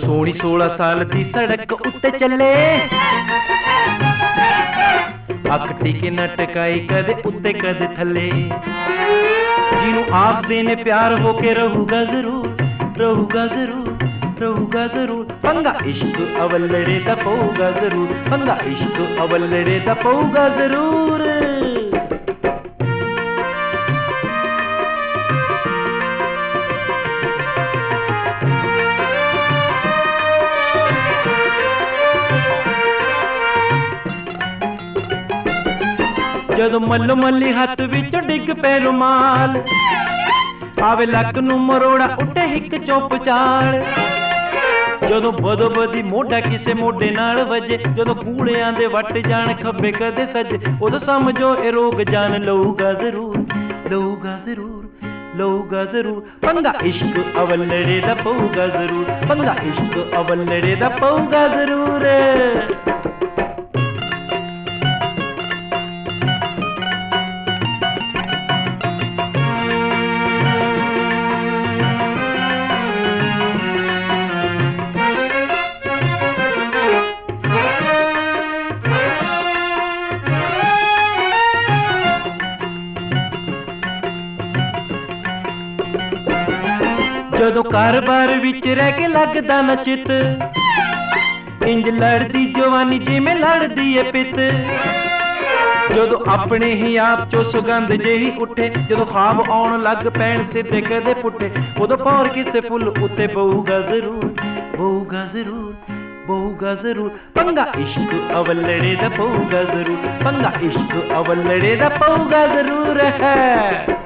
सोहनी 16 साल दी सड़क उत्ते चले, अख टिके न टकाई कदे उत्ते कदे थले। जिन्हों आखदे ने प्यार होके रहूगा जरूर, रहूगा जरूर, रहूगा जरूर। पंगा इश्क अवलड़े दा पऊगा जरूर, पंगा इश्क अवलड़े दा पऊगा जरूर। जदों मल्लो मल्ली हथ विच डिग पे रुमाल, आवे लक नूं मरोड़ा उठे हिक चुप चाल। जदों बदो बदी मोढा किसे मोढे नाल वजे, जदों कूड़ियां दे वट जान खब्बे कदे सजे, उदों समझो ए रोग जान लऊगा जरूर, लऊगा जरूर, लऊगा जरूर। पंगा इश्क अवलड़े दा पऊगा जरूर, पंगा इश्क अवलड़े दा पऊगा जरूर। जदों कार-बार विच रह के लगदा न चित, इंज लड़दी जवानी जिवें लड़दी है पित। जदों अपने ही आप चो सुगंध जेही उठे, जदों ख्वाब आउण लग पैण सिद्धे कदे पुठे, उदों पौर किसे फुल उत्ते बहूगा जरूर, बहूगा जरूर, बहूगा जरूर। पंगा इश्क अवलड़े दा पऊगा जरूर, पंगा इश्क अवलड़े दा पऊगा जरूर है।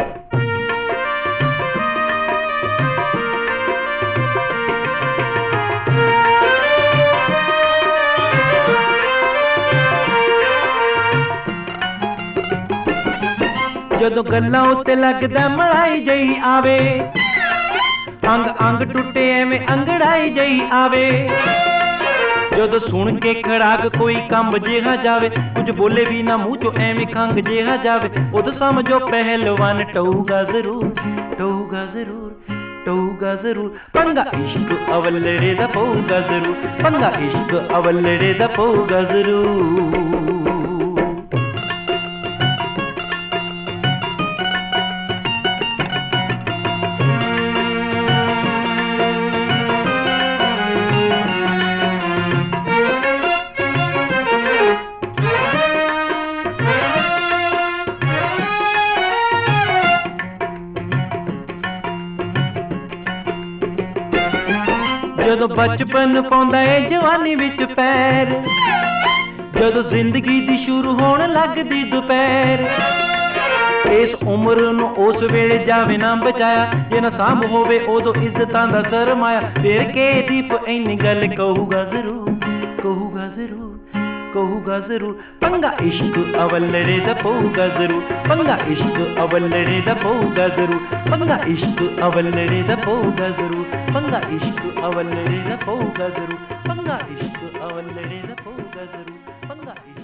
जदों गल्लां उत्ते लगदा मलाई जई आवे, अंग अंग टुटे एवें अंगड़ाई जई आवे। जदों सुन के खड़ाक कोई कंब जेहा जावे, कुछ बोले भी ना मुंह चो एवें खंग जेहा जावे, उदों समझो पहलवान टऊगा जरूर, टऊगा जरूर, टऊगा जरूर। पंगा इश्क अवलड़े दा पऊगा जरूर, पंगा इश्क अवलड़े दा पऊगा जरूर। जदों बचपन पाउंदा है जवानी विच पैर, जदों जिंदगी दी शुरू होण लगदी दोपहर। इस उम्र नूं उस वेले जावे ना बचाया, जे ना सांभ होवे उदों इज्जतां दा सरमाया। फिर के दीप इन्नी गल कहूगा जरूर, कहूगा जरूर, कहूगा जरूर। पंगा इश्क अवलड़े दा पऊगा जरूर, पंगा इश्क अवलड़े दा पऊगा जरूर, पंगा इश्क अवलड़े दा पऊगा जरूर, पंगा इश्क अवलड़े दा पऊगा जरूर, पंगा इश्क अवलड़े दा पऊगा जरूर, पंगा इश्क